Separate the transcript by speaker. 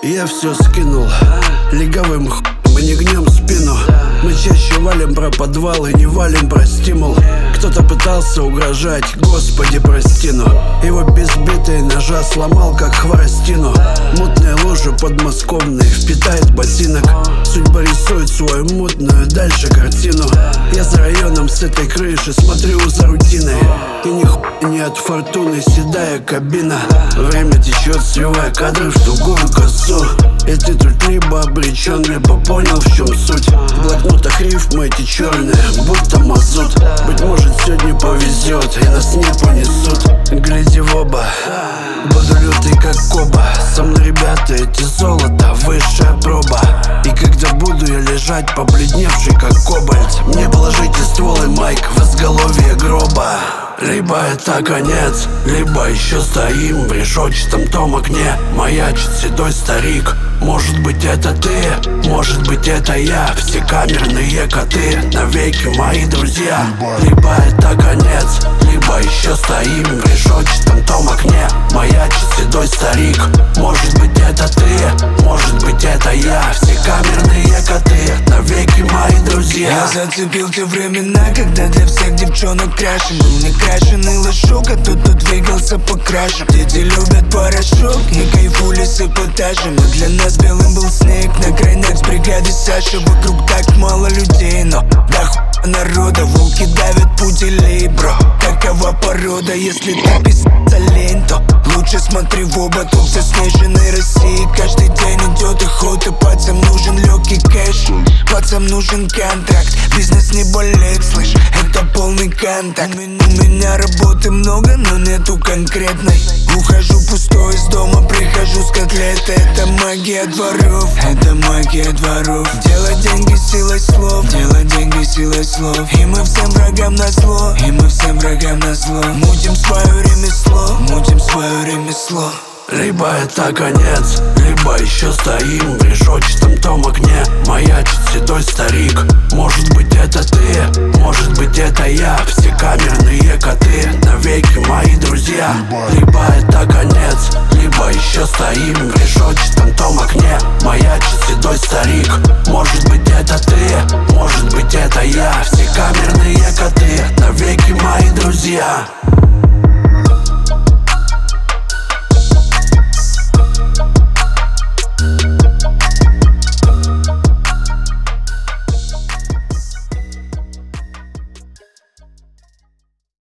Speaker 1: Я все скинул лиговым хуем и не гнем спину. Мы чаще валим про подвал и не валим про стимул. Кто-то пытался угрожать, Господи прости, но его без битой ножа сломал как хворостину. Мутные лужи подмосковные впитает ботинок. Судьба рисует свою мутную дальше картину. Я за районом с этой крыши смотрю за рутиной. И нихуя не от фортуны седая кабина. Время течет, сливая кадры в тугую косу. И ты тут либо обречен, либо понял, в чем суть. В блокнотах рифмы эти черные, будто мазут. Быть может, сегодня повезет и нас не понесут. Гляди в оба, буду лютый как Коба. Со мной ребята, эти золото, высшая проба. И когда буду я лежать, побледневший как кобальт, мне положите ствол и майк в изголовье гроба. Либо это конец, либо еще стоим в решетчатом том окне. Маячит седой старик. Может быть это ты, может быть это я. Все камерные коты, навеки мои друзья. Либо это конец, либо еще стоим в решетчатом том окне. Маячит седой старик. Может быть это ты, может быть это я. Все камерные коты, навеки мои друзья.
Speaker 2: Я зацепил те времена, когда для всех девчонок крашен. Был не крашеный лошок, а тот, кто двигался по крашам. Дети любят порошок, не кайфули с эпатажем. А для нас белым был снег на крайнях с бригады Саши. Вокруг так мало людей, но да хуя народа. Волки давят пуделей, бро. Такова порода, если ты писаться лень, то лучше смотри в оба. Тут в заснеженной России каждый день идет охота. Пацам нужен легкий кэш, пацам нужен контракт. Бизнес не болеет, слышь, это полный контакт. У меня работы много, но нету конкретной. Ухожу пустой из дома, прихожу с котлеты. Это магия дворов, это магия дворов. Делать деньги силой слов, делать деньги силой слов. И мы всем врагам назло, и мы всем врагам назло. Мутим свое ремесло, мутим свое ремесло.
Speaker 1: Либо это конец, либо еще стоим в решетчатом том окне. Маячит седой старик. Может быть это ты, может быть это я. Все камерные коты, навеки мои друзья. Либо это конец, либо еще стоим в решетчатом том окне. Маячит седой старик. Может быть это ты, может быть это я. Все камерные коты, навеки мои друзья.